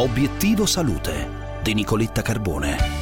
Obiettivo Salute di Nicoletta Carbone.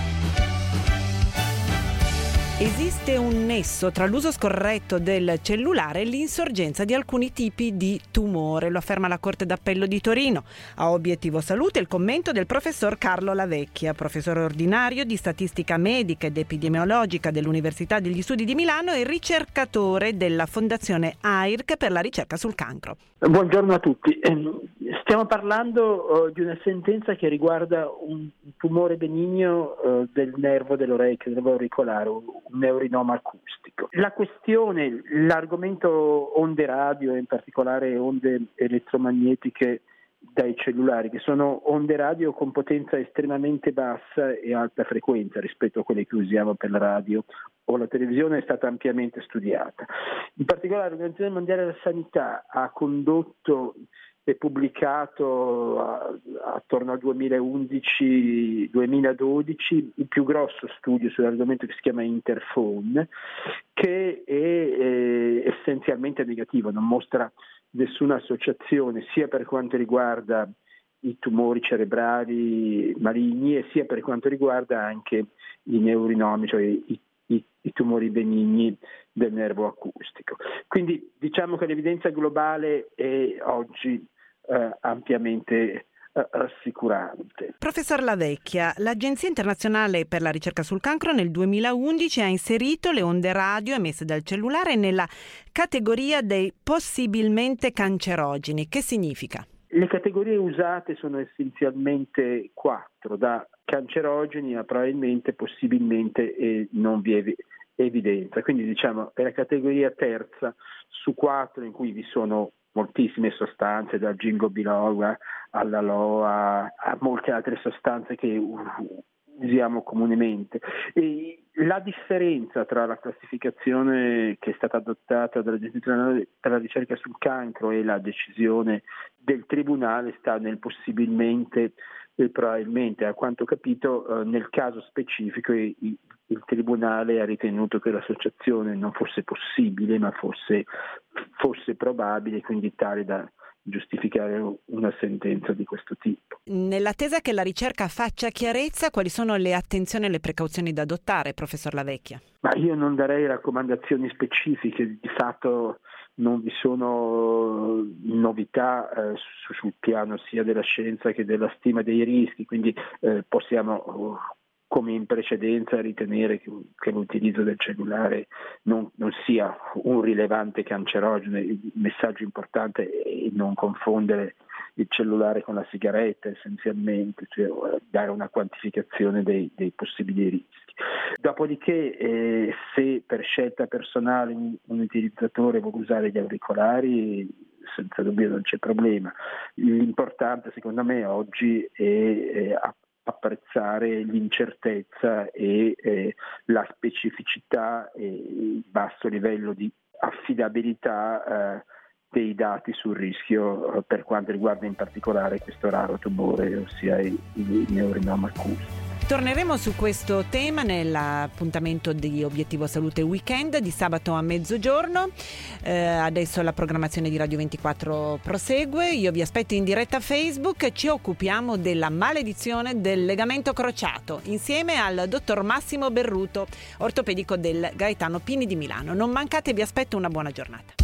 Esiste un nesso tra l'uso scorretto del cellulare e l'insorgenza di alcuni tipi di tumore, lo afferma la Corte d'Appello di Torino. A Obiettivo Salute il commento del professor Carlo Lavecchia, professore ordinario di statistica medica ed epidemiologica dell'Università degli Studi di Milano e ricercatore della Fondazione AIRC per la ricerca sul cancro. Buongiorno a tutti. Stiamo parlando di una sentenza che riguarda un tumore benigno del nervo dell'orecchio, del nervo auricolare, un neurinoma acustico. La questione, l'argomento onde radio e in particolare onde elettromagnetiche dai cellulari, che sono onde radio con potenza estremamente bassa e alta frequenza rispetto a quelle che usiamo per la radio o la televisione, è stata ampiamente studiata. In particolare l'Organizzazione Mondiale della Sanità ha condotto e pubblicato attorno al 2011-2012 il più grosso studio sull'argomento che si chiama Interphone, che è essenzialmente negativo, non mostra nessuna associazione sia per quanto riguarda i tumori cerebrali maligni e sia per quanto riguarda anche i neurinomi, cioè i tumori benigni del nervo acustico. Quindi diciamo che l'evidenza globale è oggi ampiamente rassicurante. Professor Lavecchia, l'Agenzia internazionale per la ricerca sul cancro nel 2011 ha inserito le onde radio emesse dal cellulare nella categoria dei possibilmente cancerogeni. Che significa? Le categorie usate sono essenzialmente 4, da cancerogeni a probabilmente, possibilmente e non vi è evidenza. Quindi diciamo è la categoria terza su 4 in cui vi sono moltissime sostanze, dal ginkgo biloba all'aloe a molte altre sostanze che usiamo comunemente. E la differenza tra la classificazione che è stata adottata dall'Agenzia internazionale per la ricerca sul cancro e la decisione del tribunale sta nel possibilmente e probabilmente. A quanto ho capito, nel caso specifico il tribunale ha ritenuto che l'associazione non fosse possibile, ma fosse probabile, quindi tale da giustificare una sentenza di questo tipo. Nell'attesa che la ricerca faccia chiarezza, quali sono le attenzioni e le precauzioni da adottare, professor Lavecchia? Ma io non darei raccomandazioni specifiche, di fatto non vi sono novità sul piano sia della scienza che della stima dei rischi, quindi possiamo come in precedenza ritenere che l'utilizzo del cellulare non sia un rilevante cancerogeno. Il messaggio importante è non confondere il cellulare con la sigaretta essenzialmente, cioè dare una quantificazione dei possibili rischi. Dopodiché se per scelta personale un utilizzatore vuole usare gli auricolari, senza dubbio non c'è problema. L'importante secondo me oggi è apprezzare l'incertezza e la specificità e il basso livello di affidabilità dei dati sul rischio per quanto riguarda in particolare questo raro tumore, ossia il neurinoma acustico. Torneremo su questo tema nell'appuntamento di Obiettivo Salute Weekend di sabato a mezzogiorno. Adesso la programmazione di Radio 24 prosegue. Io vi aspetto in diretta a Facebook. Ci occupiamo della maledizione del legamento crociato insieme al dottor Massimo Berruto, ortopedico del Gaetano Pini di Milano. Non mancate, vi aspetto, una buona giornata.